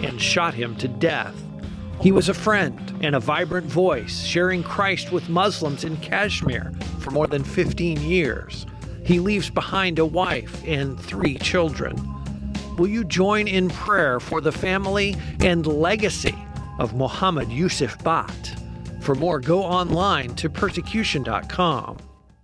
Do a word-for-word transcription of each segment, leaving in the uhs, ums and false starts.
and shot him to death. He was a friend and a vibrant voice, sharing Christ with Muslims in Kashmir for more than fifteen years. He leaves behind a wife and three children. Will you join in prayer for the family and legacy of Muhammad Yusuf Bhat? For more, go online to persecution dot com.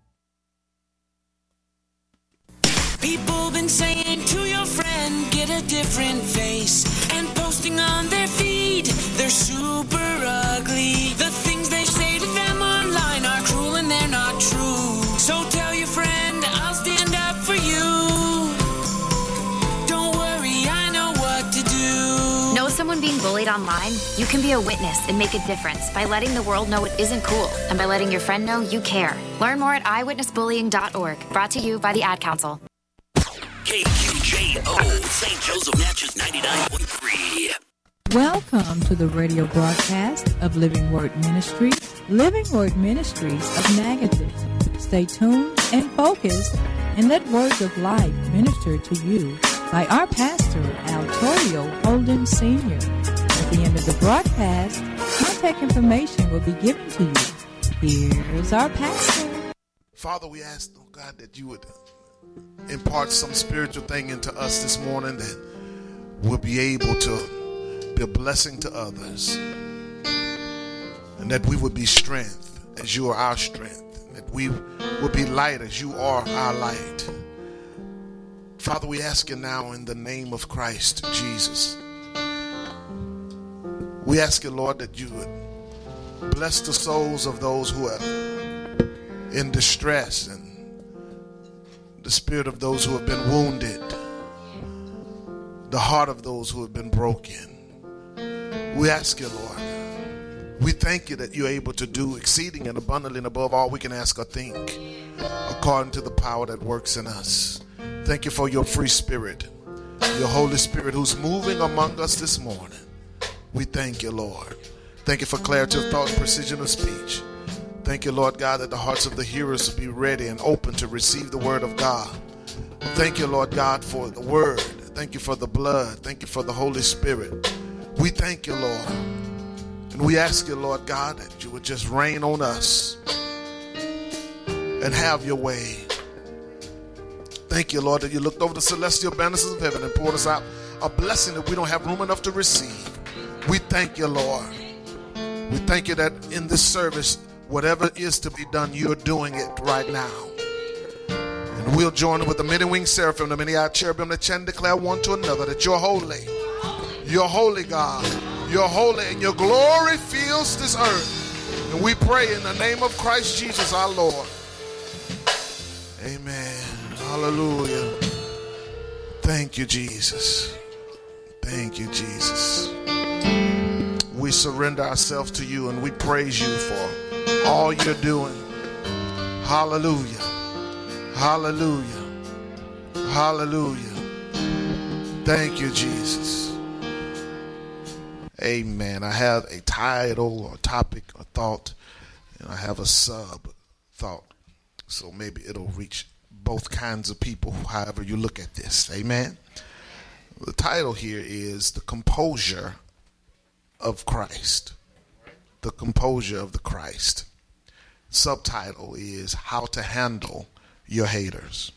People been saying to your friend, get a different face, and posting on their feed, they're super ugly. The things they say to them online are cruel and they're not true. So tell your friend, I'll stand up for you. Don't worry, I know what to do. Know someone being bullied online? You can be a witness and make a difference by letting the world know it isn't cool and by letting your friend know you care. Learn more at eyewitness bullying dot org. Brought to you by the Ad Council. K Q J O, Saint Joseph Natchez ninety-nine point three. Welcome to the radio broadcast of Living Word Ministries, Living Word Ministries of Natchez. Stay tuned and focused and let words of life minister to you by our pastor, Altorio Holden Senior At the end of the broadcast, contact information will be given to you. Here's our pastor. Father, we ask, oh God, that you would impart some spiritual thing into us this morning that we'll be able to be a blessing to others, and that we would be strength as you are our strength, and that we will be light as you are our light. Father, we ask you now in the name of Christ Jesus. We ask you, Lord, that you would bless the souls of those who are in distress, and the spirit of those who have been wounded, the heart of those who have been broken. We ask you, Lord, we thank you that you're able to do exceeding and abundantly and above all we can ask or think, according to the power that works in us. Thank you for your free spirit, your Holy Spirit who's moving among us this morning. We thank you, Lord. Thank you for clarity of thought and precision of speech. Thank you, Lord God, that the hearts of the hearers will be ready and open to receive the word of God. Thank you, Lord God, for the word. Thank you for the blood. Thank you for the Holy Spirit. We thank you, Lord. And we ask you, Lord God, that you would just rain on us and have your way. Thank you, Lord, that you looked over the celestial banners of heaven and poured us out a blessing that we don't have room enough to receive. We thank you, Lord. We thank you that in this service, whatever is to be done, you're doing it right now. And we'll join with the many-winged seraphim, the many-eyed cherubim, that chant and declare one to another that you're holy. You're holy, God. You're holy, and your glory fills this earth. And we pray in the name of Christ Jesus, our Lord. Amen. Hallelujah. Thank you, Jesus. Thank you, Jesus. We surrender ourselves to you, and we praise you for all you're doing. Hallelujah. Hallelujah. Hallelujah. Thank you, Jesus. Amen. I have a title or topic or thought, and I have a sub thought. So maybe it'll reach both kinds of people, however you look at this. Amen. The title here is The Composure of Christ. The Composure of the Christ. Subtitle is How to Handle Your Haters.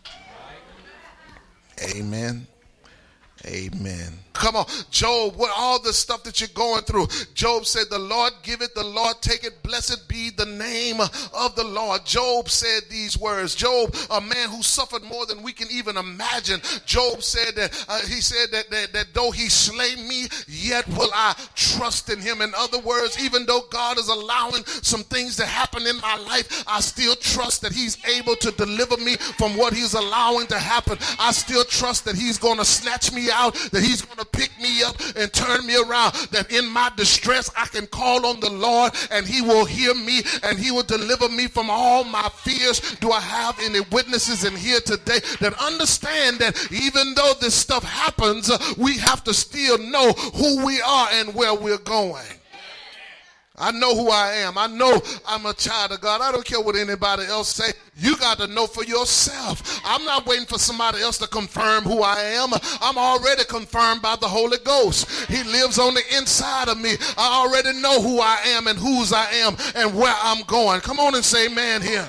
Amen. Amen. Come on, Job, what all the stuff that you're going through. Job said, the Lord give it, the Lord take it. Blessed be the name of the Lord. Job said these words. Job, a man who suffered more than we can even imagine. Job said that uh, he said that, that, that though he slay me, yet will I trust in him. In other words, even though God is allowing some things to happen in my life, I still trust that he's able to deliver me from what he's allowing to happen. I still trust that he's going to snatch me out, that he's going to pick me up and turn me around, that in my distress I can call on the Lord and he will hear me and he will deliver me from all my fears. Do I have any witnesses in here today that understand that even though this stuff happens, uh, we have to still know who we are and where we're going? I know who I am. I know I'm a child of God. I don't care what anybody else say. You got to know for yourself. I'm not waiting for somebody else to confirm who I am. I'm already confirmed by the Holy Ghost. He lives on the inside of me. I already know who I am and whose I am and where I'm going. Come on and say amen here.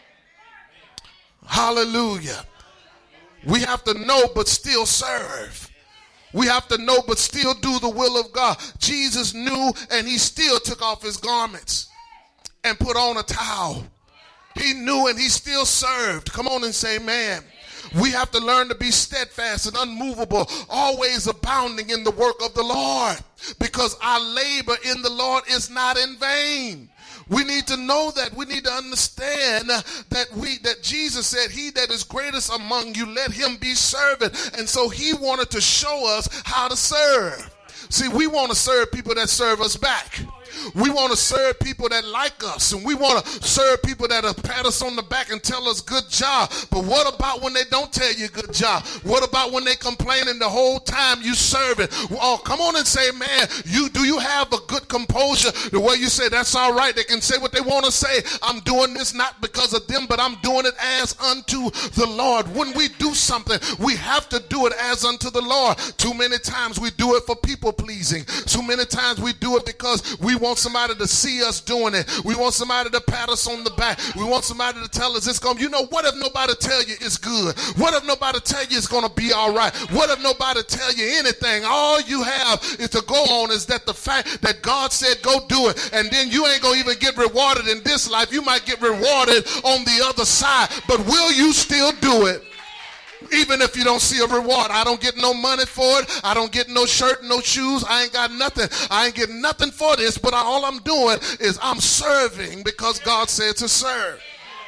Hallelujah. We have to know but still serve. We have to know but still do the will of God. Jesus knew and he still took off his garments and put on a towel. He knew and he still served. Come on and say amen. We have to learn to be steadfast and unmovable, always abounding in the work of the Lord, because our labor in the Lord is not in vain. We need to know that. We need to understand that we that Jesus said, he that is greatest among you, let him be servant. And so he wanted to show us how to serve. See, we want to serve people that serve us back. We want to serve people that like us, and we want to serve people that pat us on the back and tell us good job. But what about when they don't tell you good job? What about when they complaining the whole time you serving? Oh, come on and say, man, you do you have a good composure the way you say that's all right? They can say what they want to say. I'm doing this not because of them, but I'm doing it as unto the Lord. When we do something, we have to do it as unto the Lord. Too many times we do it for people pleasing. Too many times we do it because we want somebody to see us doing it. We want somebody to pat us on the back. We want somebody to tell us it's going to, you know, what if nobody tell you it's good? What if nobody tell you it's going to be all right? What if nobody tell you anything? All you have is to go on is that the fact that God said go do it, and then you ain't going to even get rewarded in this life. You might get rewarded on the other side, but will you still do it? Even if you don't see a reward. I don't get no money for it. I don't get no shirt, no shoes. I ain't got nothing. I ain't getting nothing for this, but all I'm doing is I'm serving because God said to serve.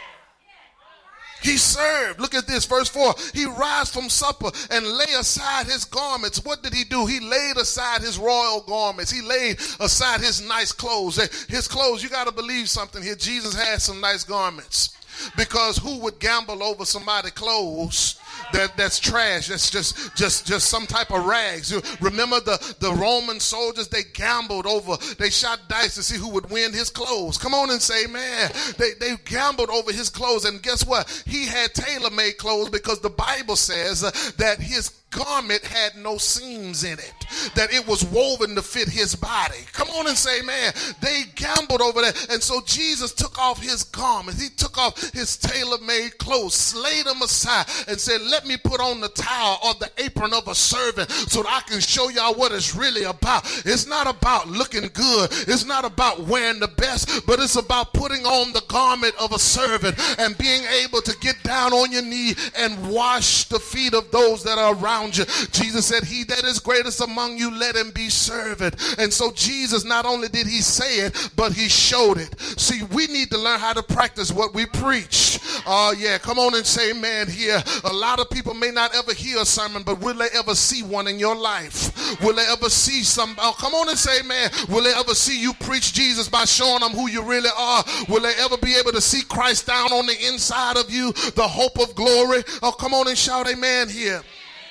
He served. Look at this, verse four. He rise from supper and lay aside his garments. What did he do? He laid aside his royal garments. He laid aside his nice clothes. His clothes, you got to believe something here. Jesus had some nice garments. Because who would gamble over somebody's clothes that, that's trash, that's just just just some type of rags? You remember the, the Roman soldiers, they gambled over, they shot dice to see who would win his clothes. Come on and say, man, they, they gambled over his clothes, and guess what? He had tailor-made clothes because the Bible says uh, that his garment had no seams in it, that it was woven to fit his body. Come on and say, man, they gambled over that. And so Jesus took off his garment. He took off his tailor-made clothes, laid them aside, and said, let me put on the towel or the apron of a servant so that I can show y'all what it's really about. It's not about looking good. It's not about wearing the best, but it's about putting on the garment of a servant and being able to get down on your knee and wash the feet of those that are around you. Jesus said, he that is greatest among you, let him be servant. And so Jesus, not only did he say it, but he showed it. See, we need to learn how to practice what we preach. Oh uh, yeah, come on and say amen here. A lot of people may not ever hear a sermon, but will they ever see one in your life? Will they ever see some, oh, come on and say amen. Will they ever see you preach Jesus by showing them who you really are? Will they ever be able to see Christ down on the inside of you, the hope of glory? Oh, come on and shout amen here.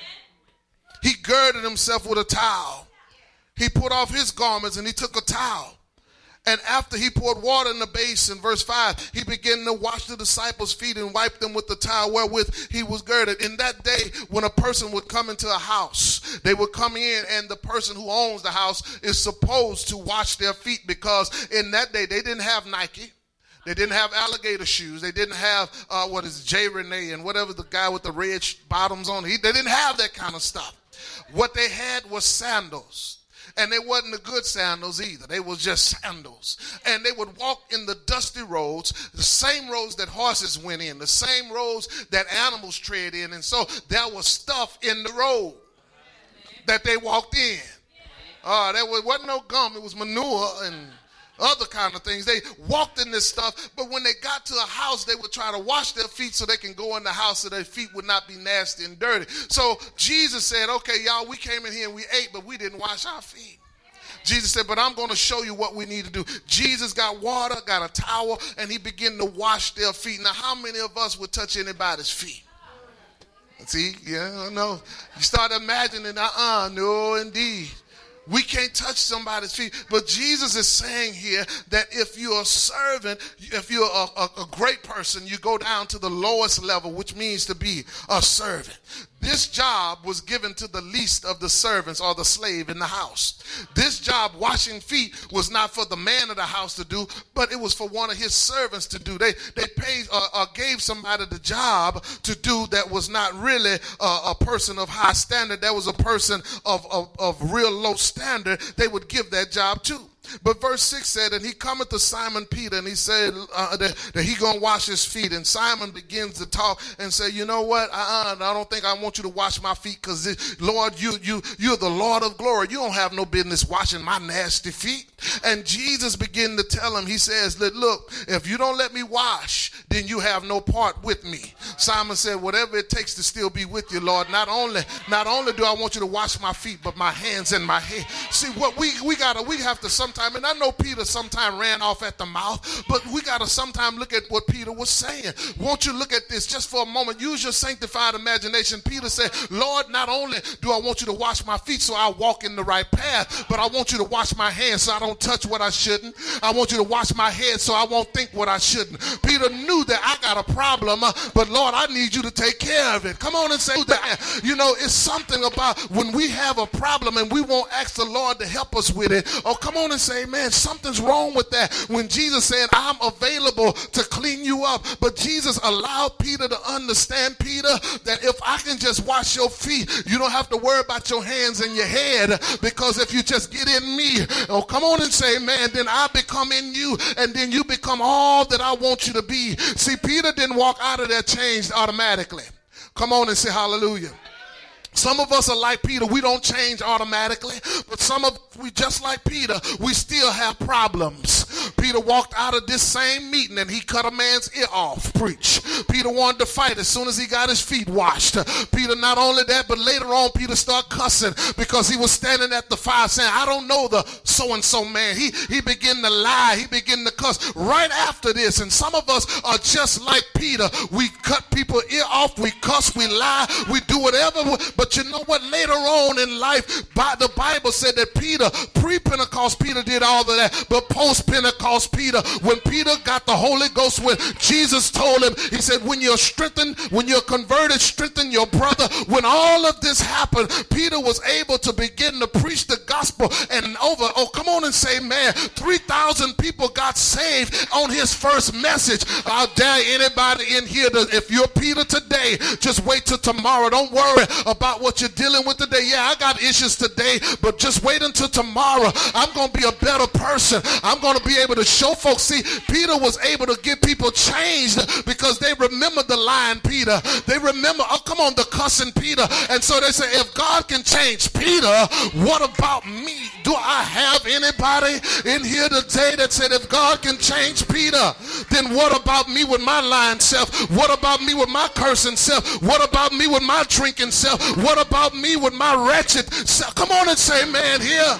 He girded himself with a towel. He put off his garments and he took a towel. And after he poured water in the basin, verse five, he began to wash the disciples' feet and wipe them with the towel wherewith he was girded. In that day, when a person would come into a house, they would come in, and the person who owns the house is supposed to wash their feet, because in that day, they didn't have Nike. They didn't have alligator shoes. They didn't have, uh, what is J. Renee and whatever the guy with the red bottoms on. He, they didn't have that kind of stuff. What they had was sandals. And they wasn't the good sandals either. They was just sandals. And they would walk in the dusty roads, the same roads that horses went in, the same roads that animals tread in. And so there was stuff in the road that they walked in. Uh, there was, wasn't no gum. It was manure and other kind of things. They walked in this stuff, but when they got to a house, they would try to wash their feet so they can go in the house so their feet would not be nasty and dirty. So Jesus said, okay, y'all, we came in here and we ate, but we didn't wash our feet. Jesus said, but I'm going to show you what we need to do. Jesus got water, got a towel, and he began to wash their feet. Now, how many of us would touch anybody's feet? See, yeah, no. You start imagining, uh-uh, no, indeed. We can't touch somebody's feet. But Jesus is saying here that if you're a servant, if you're a, a, a great person, you go down to the lowest level, which means to be a servant. This job was given to the least of the servants or the slave in the house. This job, washing feet, was not for the man of the house to do, but it was for one of his servants to do. They they paid or uh, uh, gave somebody the job to do that was not really uh, a person of high standard. That was a person of, of, of real low standard. They would give that job to. But verse six said, and he cometh to Simon Peter, and he said uh, that, that he going to wash his feet. And Simon begins to talk and say, you know what, uh-uh, I don't think I want you to wash my feet because, Lord, you, you, you're the Lord of glory. You don't have no business washing my nasty feet. And Jesus began to tell him, he says, look, if you don't let me wash, then you have no part with me. Simon said, whatever it takes to still be with you, Lord. Not only, not only do I want you to wash my feet, but my hands and my head. See, what we, we gotta, we have to sometimes, and I know Peter sometime ran off at the mouth, but we gotta sometime look at what Peter was saying. Won't you look at this just for a moment? Use your sanctified imagination. Peter said, Lord, not only do I want you to wash my feet so I walk in the right path, but I want you to wash my hands so I don't touch what I shouldn't. I want you to wash my head so I won't think what I shouldn't. Peter knew that I got a problem, uh, but Lord, I need you to take care of it. Come on and say that. You know, it's something about when we have a problem and we won't ask the Lord to help us with it. Oh, come on and say, man, something's wrong with that. When Jesus said, I'm available to clean you up. But Jesus allowed Peter to understand, Peter, that if I can just wash your feet, you don't have to worry about your hands and your head, because if you just get in me, oh, come on and say, man, then I become in you, and then you become all that I want you to be. See, Peter didn't walk out of there changed automatically. Come on and say hallelujah. Some of us are like Peter. We don't change automatically, but some of we just like Peter, we still have problems. Peter walked out of this same meeting and he cut a man's ear off. Preach. Peter wanted to fight as soon as he got his feet washed. Peter, not only that, but later on Peter started cussing because he was standing at the fire saying, I don't know the so-and-so man. He, he began to lie. He began to cuss right after this. And some of us are just like Peter. We cut people's ear off. We cuss. We lie. We do whatever. But you know what? Later on in life, by the Bible said that Peter, pre-Pentecost Peter did all of that, but post-Pentecost Peter, when Peter got the Holy Ghost, when Jesus told him, he said, when you're strengthened, when you're converted, strengthen your brother. When all of this happened, Peter was able to begin to preach the gospel, and over, oh, come on and say, man, three thousand people got saved on his first message. I dare anybody in here, to, if you're Peter today, just wait till tomorrow. Don't worry about what you're dealing with today. Yeah, I got issues today, but just wait until tomorrow. I'm going to be a better person. I'm going to be able to show folks. See, Peter was able to get people changed because they remember the lying Peter. They remember, oh, come on, the cussing Peter. And so they say, if God can change Peter, what about me? Do I have anybody in here today that said, if God can change Peter, then what about me with my lying self? What about me with my cursing self? What about me with my drinking self? What about me with my wretched self? Come on and say, man, here.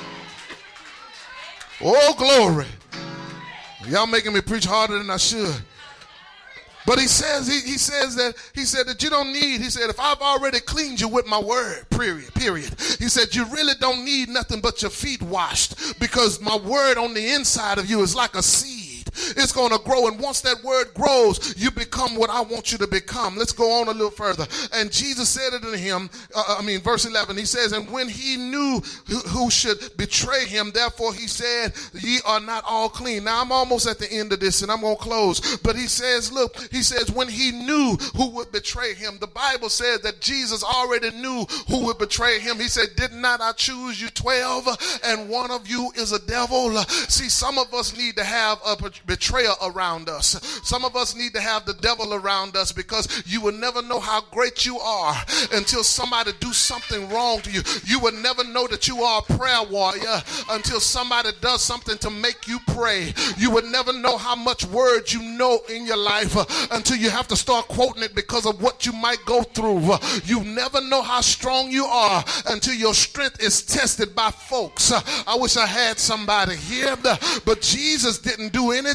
Oh, glory. Y'all making me preach harder than I should. But he says, he, he says that, he said that you don't need, he said, if I've already cleaned you with my word, period, period. He said, you really don't need nothing but your feet washed, because my word on the inside of you is like a seed. It's going to grow, and once that word grows, you become what I want you to become. Let's go on a little further. And Jesus said it to him, uh, I mean, verse eleven, he says, and when he knew who, who should betray him, therefore he said, ye are not all clean. Now, I'm almost at the end of this, and I'm going to close. But he says, look, he says, when he knew who would betray him, the Bible says that Jesus already knew who would betray him. He said, did not I choose you twelve, and one of you is a devil? See, some of us need to have a betrayer around us. Some of us need to have the devil around us, because you will never know how great you are until somebody do something wrong to you. You will never know that you are a prayer warrior until somebody does something to make you pray. You will never know how much word you know in your life uh, until you have to start quoting it because of what you might go through. Uh, you never know how strong you are until your strength is tested by folks. Uh, I wish I had somebody here, but Jesus didn't do anything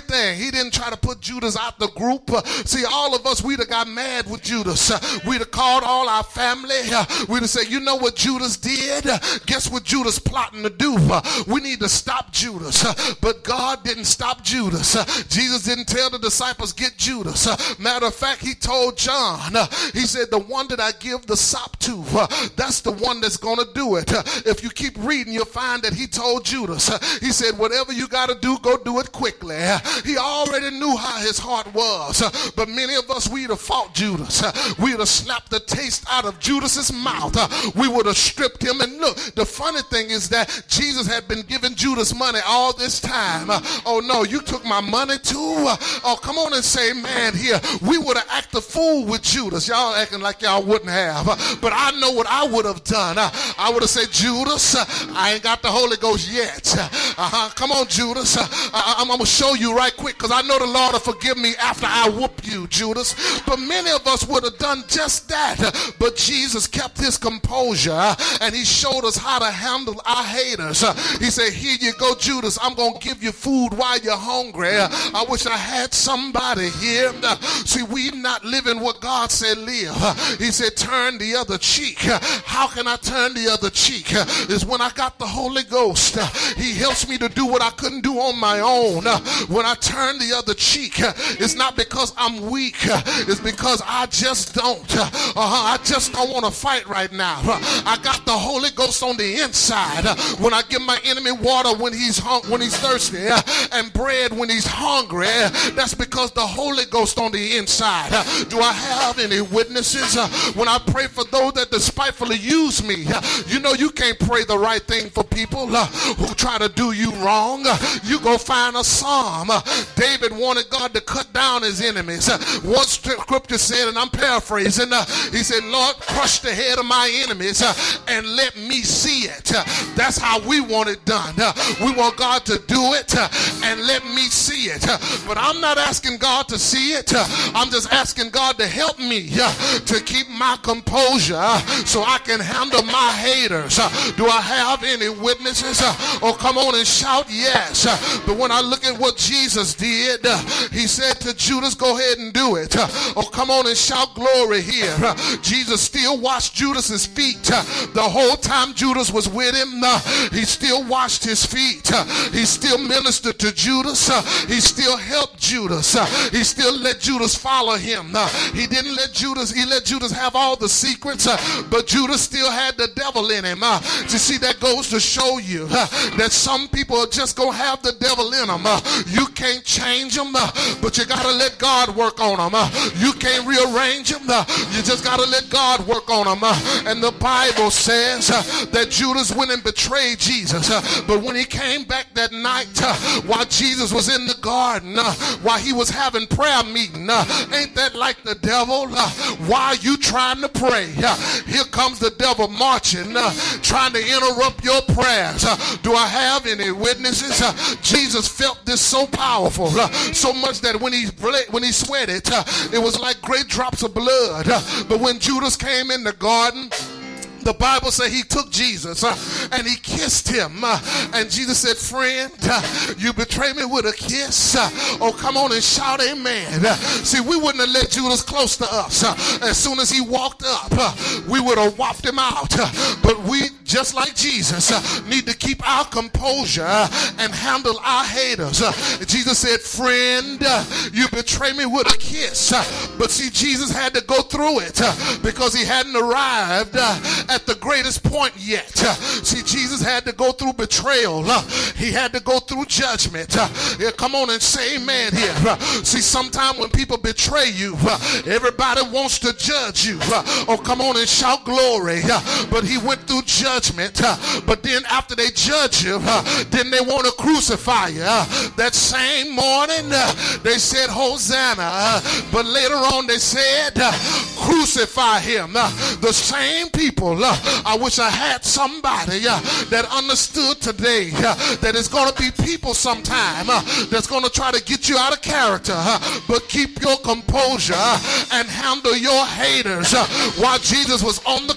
everything. He didn't try to put Judas out the group. Uh, see, all of us, we'd have got mad with Judas. Uh, we'd have called all our family. Uh, we'd have said, you know what Judas did? Uh, guess what Judas plotting to do? Uh, we need to stop Judas. Uh, but God didn't stop Judas. Uh, Jesus didn't tell the disciples, get Judas. Uh, matter of fact, he told John, uh, he said, the one that I give the sop to, uh, that's the one that's going to do it. Uh, if you keep reading, you'll find that he told Judas, uh, he said, whatever you got to do, go do it quickly. Uh, he already knew how his heart was. Uh, but many of us, we'd have fought Judas. Uh, we'd have slapped the taste out of Judas's mouth. Uh, we would have stripped him. And look, the funny thing is that Jesus had been giving Judas money all this time. Uh, oh no, you took my money too? Uh, oh, come on and say, man, here, we would have acted a fool with Judas. Y'all acting like y'all wouldn't have. Uh, but I know what I would have done. Uh, I would have said, Judas, uh, I ain't got the Holy Ghost yet. Uh, uh-huh, come on, Judas. Uh, I, I'm, I'm going to show you right quick because I know the Lord will forgive me after I whoop you, Judas. But many of us would have done just that. Uh, but Jesus kept his composure uh, and he showed us how to handle our haters. Uh, he said, here you go, Judas. I'm going to give you food while you're hungry. Uh, I wish I had somebody here. Uh, see, we not living what God said live. Uh, he said, turn the other cheek. Uh, how can I turn the other cheek? Uh, is when I got the Holy Ghost. Uh, he helps me to do what I couldn't do on my own. Uh, when I turn the other cheek, uh, it's not because I'm weak. Uh, it's because I just don't. Uh, uh-huh, I just don't want to fight right now. Uh, I got the Holy Ghost on the inside. Uh, when I give my enemy water when he's hung, when he's thirsty uh, and bread when he's hungry, uh, that's because the Holy Ghost on the inside. Uh, do I have any witnesses? Uh, when I pray for those that despitefully use me, uh, you know you can't pray the right thing for people uh, who try to do you wrong. Uh, you go find a psalm. Uh, David wanted God to cut down his enemies. Uh, one scripture said, and I'm paraphrasing, uh, he said, Lord, crush the head of my enemies uh, and let me see it. Uh, that's how we want it done. Uh, we want God to do it uh, and let me see it. Uh, but I'm not asking God to see it. Uh, I'm just asking God to help me uh, to keep my composure uh, so I can handle my haters. Uh, do I have any witnesses? Uh, oh, come on and shout yes. Uh, but when I look at what Jesus did, uh, he said to Judas, go ahead and do it. Uh, oh, come on and shout glory here. Uh, Jesus still washed Judas's feet. Uh, the whole time Judas was with him, uh, he still washed his feet. Uh, he still ministered to Judas. Uh, he still helped Judas. Uh, he still let Judas follow him. Uh, he didn't let Judas, he let Judas have all the secrets, uh, but Judas still had the devil in him. Uh, you see, that goes to show you uh, that some people are just going to have the devil in them. Uh, you can't change them, uh, but you got to let God work on them. Uh, you can't rearrange them. Uh, you just got to let God work on them. Uh, and the Bible says uh, that Judas went and betrayed Jesus. Uh, but when he came back that night, uh, while Jesus was in the garden, uh, while he was having prayer meeting, uh, ain't that like the devil? Uh, why are you trying to pray? Uh, here comes the devil marching, uh, trying to interrupt your prayers. Uh, do I have any witnesses? Uh, Jesus felt this so powerful, uh, so much that when he bled, when he sweated, uh, it was like great drops of blood. Uh, but when Judas came in the garden, the Bible says he took Jesus uh, and he kissed him. Uh, and Jesus said, friend, uh, you betray me with a kiss. Uh, oh, come on and shout amen. Uh, see, we wouldn't have let Judas close to us. Uh, as soon as he walked up, uh, we would have whopped him out. Uh, but we, just like Jesus, uh, need to keep our composure uh, and handle our haters. Uh, Jesus said, friend, uh, you betray me with a kiss. Uh, but see, Jesus had to go through it uh, because he hadn't arrived uh, at the greatest point yet. Uh, see, Jesus had to go through betrayal. Uh, he had to go through judgment. Uh, yeah, come on and say amen here. Uh, see, sometimes when people betray you, uh, everybody wants to judge you. Uh, oh, come on and shout glory. Uh, but he went through judgment. Uh, but then after they judge you, uh, then they want to crucify you. Uh, that same morning, uh, they said Hosanna. Uh, but later on they said, uh, crucify him. Uh, the same people, uh, I wish I had somebody uh, that understood today uh, that it's going to be people sometime uh, that's going to try to get you out of character, uh, but keep your composure uh, and handle your haters. Uh, while Jesus was on the cross,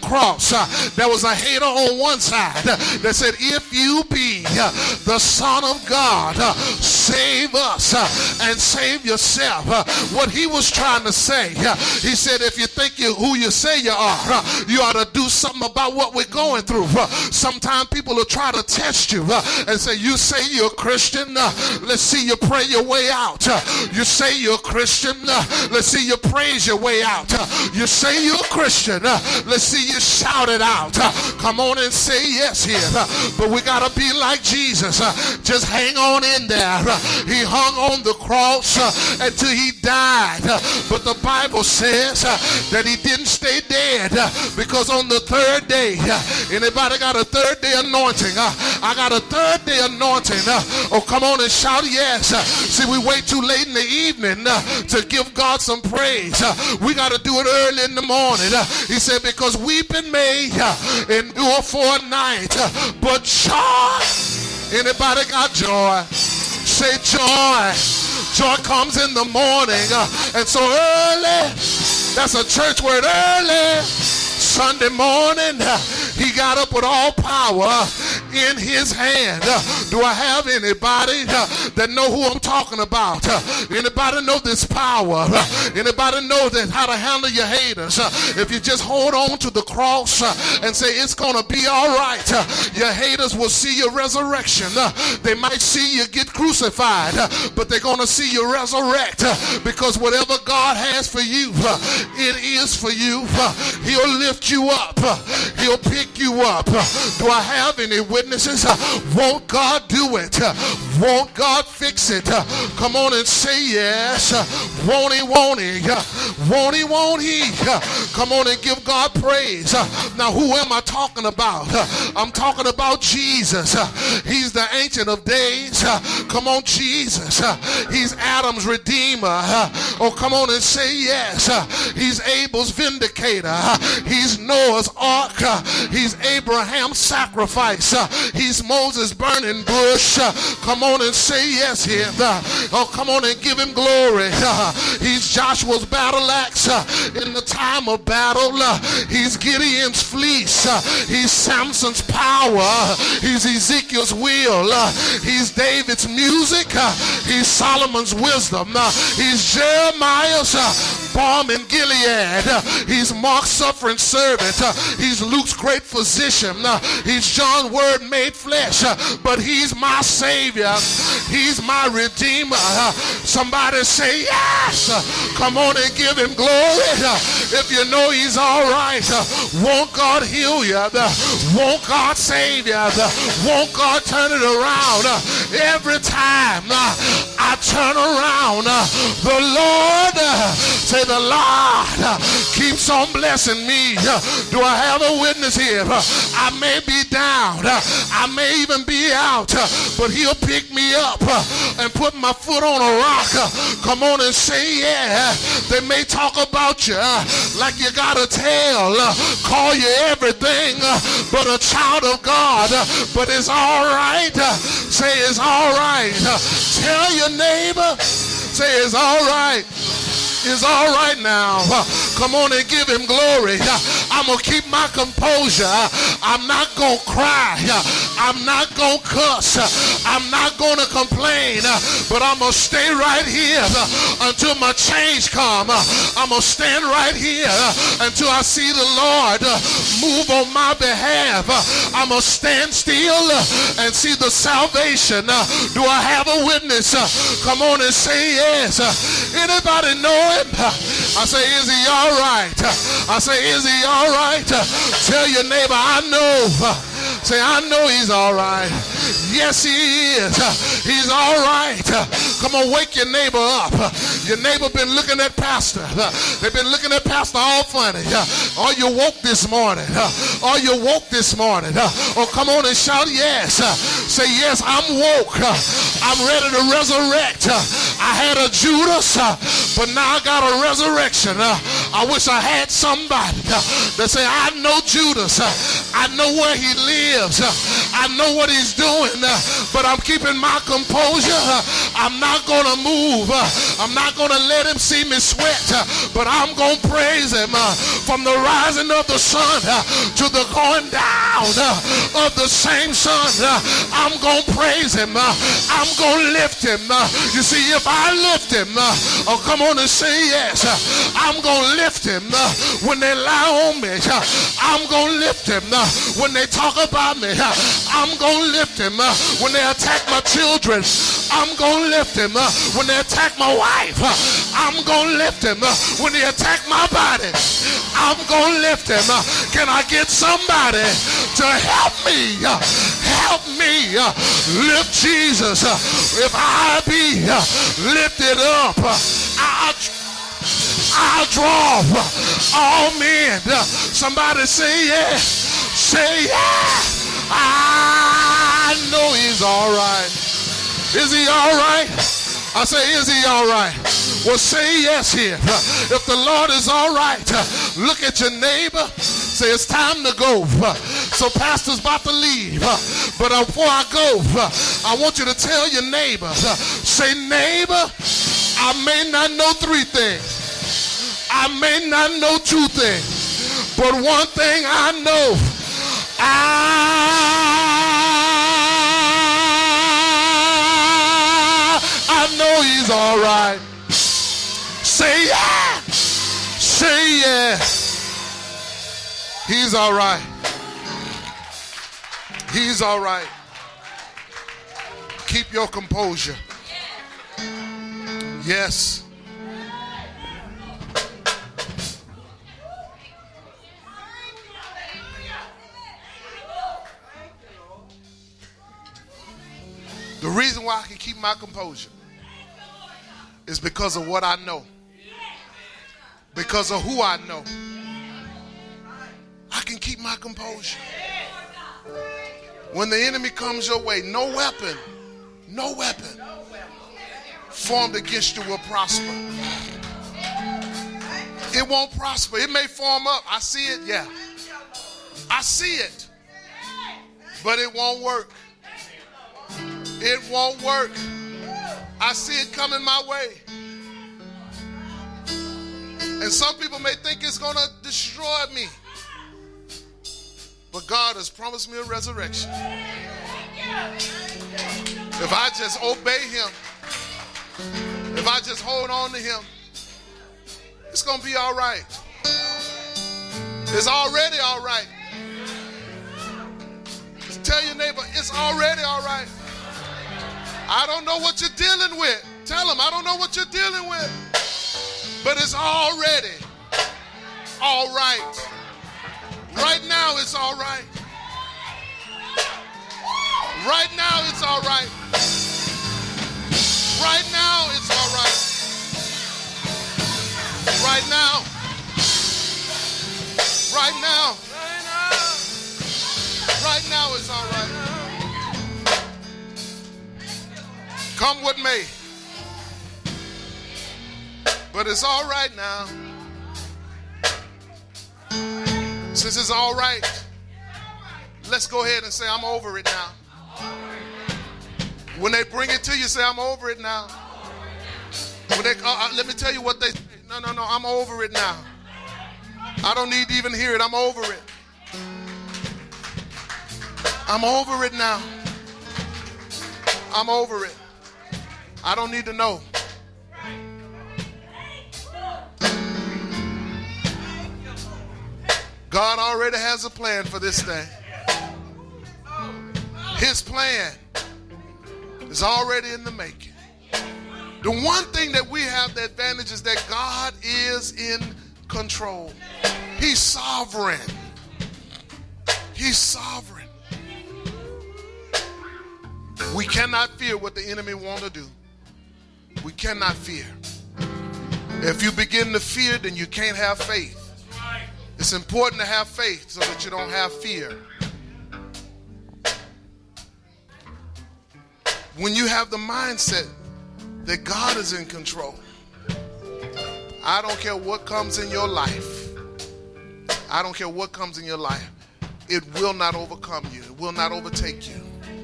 cross, uh, there was a hater on one side uh, that said, if you be uh, the Son of God, uh, save us uh, and save yourself. Uh, what he was trying to say, uh, he said, if you think you who you say you are, uh, you ought to do something about what we're going through. Uh, sometimes people will try to test you uh, and say, you say you're a Christian, uh, let's see you pray your way out. Uh, you say you're a Christian, uh, let's see you praise your way out. Uh, you say you're a Christian, uh, let's see you shout it out. Uh, come on and say yes here. Uh, but we got to be like Jesus. Uh, just hang on in there. Uh, he hung on the cross uh, until he died. Uh, but the Bible says uh, that he didn't stay dead uh, because on the third day, uh, anybody got a third day anointing? Uh, I got a third day anointing. Uh, oh, come on and shout yes. Uh, see, we wait too late in the evening uh, to give God some praise. Uh, we got to do it early in the morning. Uh, he said, because weeping may uh, endure for a night, uh, but joy. Anybody got joy? Say joy. Joy comes in the morning. Uh, and so early, that's a church word, early Sunday morning, uh, he got up with all power in his hand. Uh, do I have anybody uh, that know who I'm talking about? Uh, anybody know this power? Uh, anybody know that how to handle your haters? Uh, if you just hold on to the cross uh, and say it's going to be all right, uh, your haters will see your resurrection. Uh, they might see you get crucified, uh, but they're going to see you resurrect uh, because whatever God has for you, uh, it is for you. Uh, he'll lift you up. Uh, he'll pick you up. Uh, do I have any witnesses? Uh, won't God do it? Uh, won't God fix it? Uh, come on and say yes. Uh, won't he, won't he? Uh, won't he, won't he? Uh, come on and give God praise. Uh, now who am I talking about? Uh, I'm talking about Jesus. Uh, he's the Ancient of Days. Uh, come on, Jesus. Uh, he's Adam's Redeemer. Uh, oh, come on and say yes. Uh, he's Abel's Vindicator. Uh, he's Noah's Ark. Uh, he's Abraham's sacrifice. Uh, he's Moses' burning bush. Uh, come on and say yes here. Uh, oh, come on and give him glory. Uh, he's Joshua's battle axe uh, in the time of battle. Uh, he's Gideon's fleece. Uh, he's Samson's power. Uh, he's Ezekiel's wheel. Uh, he's David's music. Uh, he's Solomon's wisdom. Uh, he's Jeremiah's uh, balm in Gilead. Uh, he's Mark's suffering servant. Uh, he's Luke's great physician. Uh, he's John's word made flesh. Uh, but he's my Savior. He's my Redeemer. Uh, somebody say yes. Uh, come on and give him glory. Uh, if you know he's all right, uh, won't God heal you? Uh, won't God save you? Uh, won't God turn it around? Uh, every time uh, I turn around, uh, the Lord, uh, say the Lord uh, keeps on blessing me. Uh, do I have a witness here? Uh, I may be down. Uh, I may even be out. Uh, but he'll pick me up uh, and put my foot on a rock. Uh, come on and say yeah. They may talk about you uh, like you got a tail. Uh, call you everything uh, but a child of God. Uh, but it's all right. Uh, say it's all right. Uh, tell your neighbor. Say it's all right. It's all right now. Uh, come on and give him glory. Uh, I'm going to keep my composure. Uh, I'm not going to cry. Uh, I'm not going to cuss. Uh, I'm not going to complain. Uh, but I'm going to stay right here uh, until my change come. Uh, I'm going to stand right here uh, until I see the Lord uh, move on my behalf. Uh, I'm going to stand still uh, and see the salvation. Uh, do I have a witness? Uh, come on and say yes. Uh, anybody know him? I say, is he all right? I say, is he all right? Tell your neighbor, I know. Say, I know he's all right. Yes, he is. He's all right. Come on, wake your neighbor up. Your neighbor been looking at pastor. They've been looking at pastor all funny. Are you woke this morning? Are you woke this morning? Oh, come on and shout yes. Say, yes, I'm woke. I'm ready to resurrect. I had a Judas, but now I got a resurrection. I wish I had somebody that say, I know Judas. I know where he lives. I know what he's doing, but I'm keeping my composure. I'm not going to move. I'm not going to let him see me sweat, but I'm going to praise him from the rising of the sun uh, to the going down uh, of the same sun. Uh, I'm going to praise him. Uh, I'm going to lift him. Uh, you see, if I lift him, uh, oh, come on and say yes. Uh, I'm going to lift him uh, when they lie on me. Uh, I'm going to lift him uh, when they talk about me. Uh, I'm going to lift him uh, when they attack my children. I'm going to lift him uh, when they attack my wife. Uh, I'm going to lift him uh, when they attack my body. I'm going to lift him. Uh, can I get somebody to help me? Uh, help me uh, lift Jesus. Uh, if I be uh, lifted up, uh, I'll, I'll draw uh, all men. Uh, somebody say yes. Say yes. I know he's all right. Is he all right? I say, is he all right? Well, say yes here. If the Lord is all right, look at your neighbor. Say, it's time to go. So pastor's about to leave. But before I go, I want you to tell your neighbor. Say, neighbor, I may not know three things. I may not know two things. But one thing I know. I I know he's all right. Say yeah. Say yeah. He's all right. He's all right. Keep your composure. Yes. The reason why I can keep my composure is because of what I know. Because of who I know. I can keep my composure. When the enemy comes your way, no weapon, no weapon formed against you will prosper. It won't prosper. It may form up. I see it, yeah. I see it. But it won't work. It won't work. I see it coming my way. And some people may think it's going to destroy me. But God has promised me a resurrection. If I just obey him, if I just hold on to him, it's going to be all right. It's already all right. Just tell your neighbor, it's already all right. I don't know what you're dealing with. Tell them, I don't know what you're dealing with. But it's already all right. Right now it's all right. Right now it's all right. Right now it's all right. Right now. Right now. Right now it's all right. Come with me. But it's all right now. Since it's all right, let's go ahead and say, I'm over it now. When they bring it to you, say, I'm over it now. When they, uh, uh, let me tell you what they say. No, no, no, I'm over it now. I don't need to even hear it. I'm over it. I'm over it now. I'm over it. I don't need to know. God already has a plan for this thing. His plan is already in the making. The one thing that we have the advantage is that God is in control. He's sovereign. He's sovereign. We cannot fear what the enemy wants to do. We cannot fear. If you begin to fear, then you can't have faith. It's important to have faith so that you don't have fear. When you have the mindset that God is in control, I don't care what comes in your life. I don't care what comes in your life. It will not overcome you. It will not overtake you.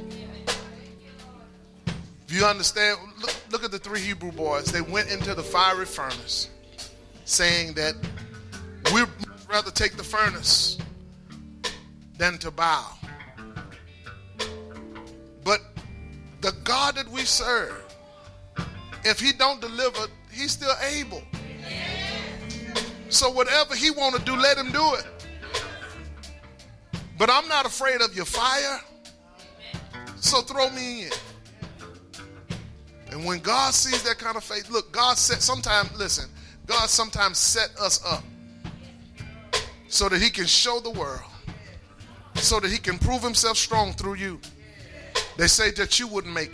If you understand, look, look at the three Hebrew boys. They went into the fiery furnace saying that we're rather take the furnace than to bow. But the God that we serve, if he don't deliver, he's still able. So whatever he want to do, let him do it. But I'm not afraid of your fire, so throw me in. And when God sees that kind of faith, look, God set, sometimes, listen, God sometimes set us up so that he can show the world, so that he can prove himself strong through you. They say that you wouldn't make